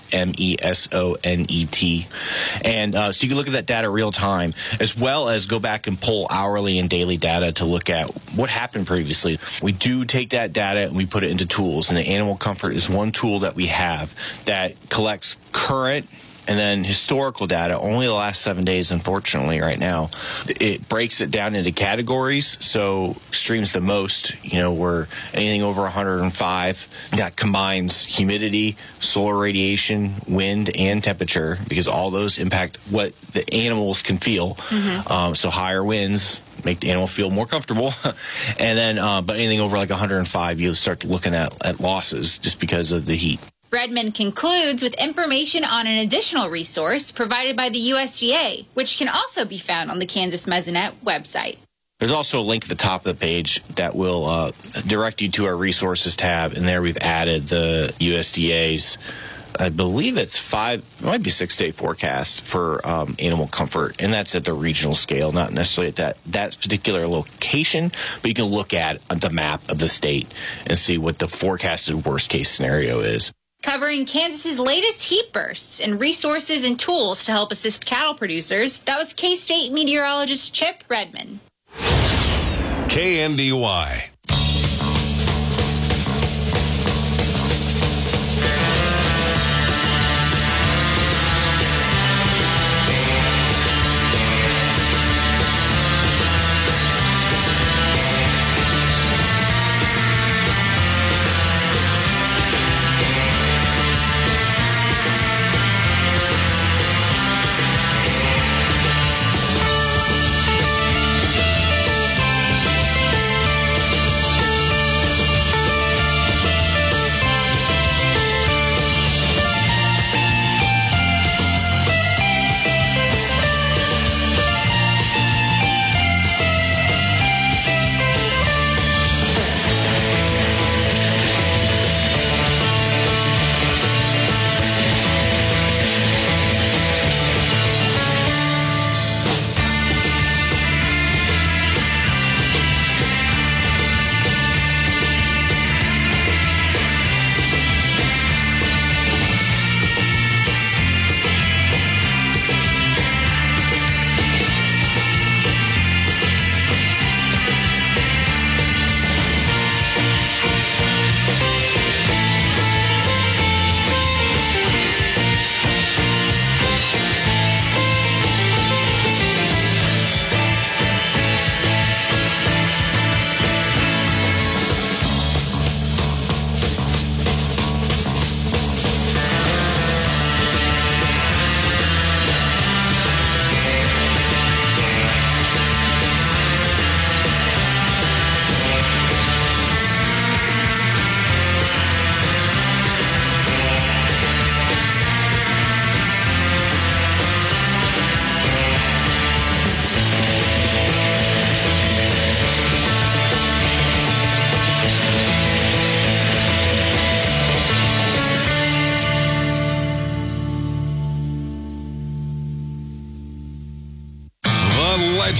MESONET. And so you can look at that data real time, as well as go back and pull hourly and daily data to look at what happened previously. We do take that data and we put it into tools. And the Animal Comfort is one tool that we have that collects current and then historical data, only the last 7 days, unfortunately, right now. It breaks it down into categories. So extremes the most, where anything over 105, that combines humidity, solar radiation, wind, and temperature, because all those impact what the animals can feel. So higher winds make the animal feel more comfortable. And then, but anything over like 105, you'll start looking at losses just because of the heat. Redmond concludes with information on an additional resource provided by the USDA, which can also be found on the Kansas Mesonet website. There's also a link at the top of the page that will direct you to our resources tab, and there we've added the USDA's, I believe it might be 6-day forecast for animal comfort, and that's at the regional scale, not necessarily at that particular location, but you can look at the map of the state and see what the forecasted worst-case scenario is. Covering Kansas's latest heat bursts and resources and tools to help assist cattle producers, that was K-State meteorologist Chip Redmond. KNDY.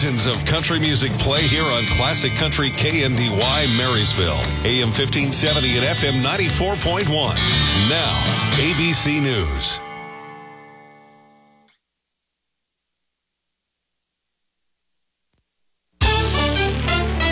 legends of country music play here on Classic Country KNDY Marysville, AM 1570 and FM 94.1. Now, ABC News.